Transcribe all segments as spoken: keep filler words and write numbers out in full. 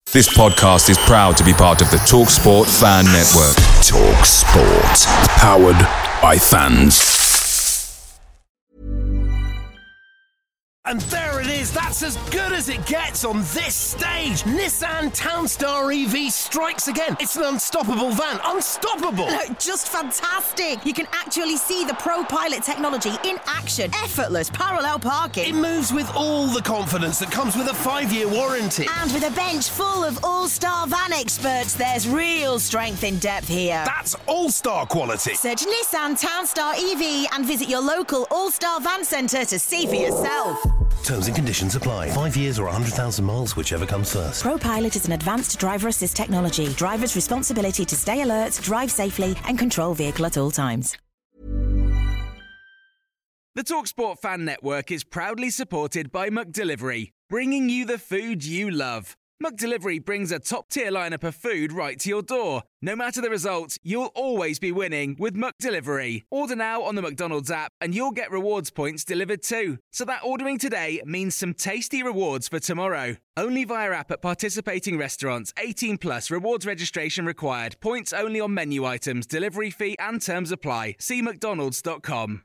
This podcast is proud to be part of the TalkSport Fan Network. TalkSport. Powered by fans. And there it is, that's as good as it gets on this stage. Nissan Townstar E V strikes again. It's an unstoppable van, unstoppable. Look, just fantastic. You can actually see the ProPilot technology in action. Effortless parallel parking. It moves with all the confidence that comes with a five-year warranty. And with a bench full of all-star van experts, there's real strength in depth here. That's all-star quality. Search Nissan Townstar E V and visit your local all-star van centre to see for yourself. Terms and conditions apply. Five years or one hundred thousand miles, whichever comes first. ProPilot is an advanced driver assist technology. Driver's responsibility to stay alert, drive safely and control vehicle at all times. The TalkSport Fan Network is proudly supported by McDelivery, bringing you the food you love. McDelivery brings a top-tier lineup of food right to your door. No matter the result, you'll always be winning with McDelivery. Order now on the McDonald's app and you'll get rewards points delivered too. So that ordering today means some tasty rewards for tomorrow. Only via app at participating restaurants. eighteen plus, rewards registration required. Points only on menu items, delivery fee and terms apply. See mcdonalds dot com.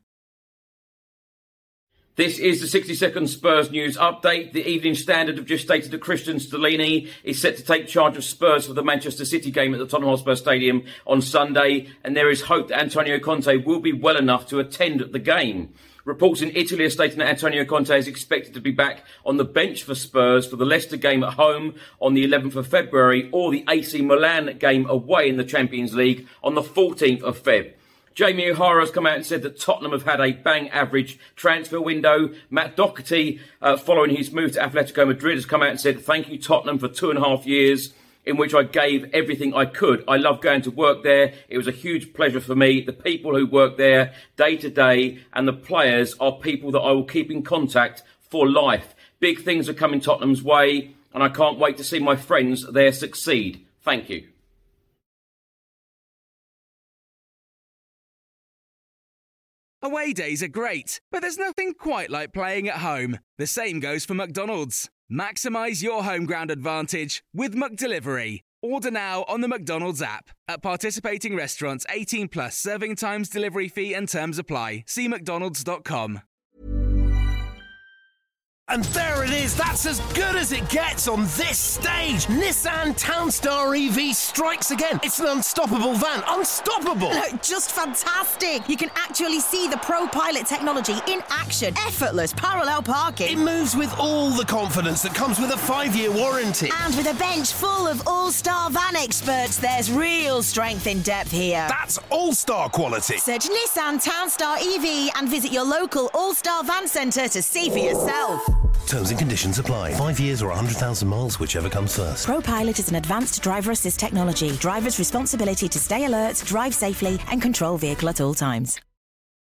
This is the sixty second Spurs news update. The Evening Standard have just stated that Christian Stellini is set to take charge of Spurs for the Manchester City game at the Tottenham Hotspur Stadium on Sunday, and there is hope that Antonio Conte will be well enough to attend the game. Reports in Italy are stating that Antonio Conte is expected to be back on the bench for Spurs for the Leicester game at home on the eleventh of February or the A C Milan game away in the Champions League on the fourteenth of February. Jamie O'Hara has come out and said that Tottenham have had a bang average transfer window. Matt Doherty, uh, following his move to Atletico Madrid, has come out and said, "Thank you, Tottenham, for two and a half years in which I gave everything I could. I love going to work there. It was a huge pleasure for me. The people who work there day to day and the players are people that I will keep in contact for life. Big things are coming Tottenham's way and I can't wait to see my friends there succeed. Thank you." Away days are great, but there's nothing quite like playing at home. The same goes for McDonald's. Maximise your home ground advantage with McDelivery. Order now on the McDonald's app. At participating restaurants, eighteen plus, serving times, delivery fee and terms apply. See mcdonalds dot com. And there it is, that's as good as it gets on this stage. Nissan Townstar E V strikes again. It's an unstoppable van, unstoppable. Look, just fantastic. You can actually see the ProPilot technology in action. Effortless parallel parking. It moves with all the confidence that comes with a five-year warranty. And with a bench full of all-star van experts, there's real strength in depth here. That's all-star quality. Search Nissan Townstar E V and visit your local all-star van centre to see for yourself. Terms and conditions apply. Five years or one hundred thousand miles, whichever comes first. ProPilot is an advanced driver assist technology. Driver's responsibility to stay alert, drive safely and control vehicle at all times.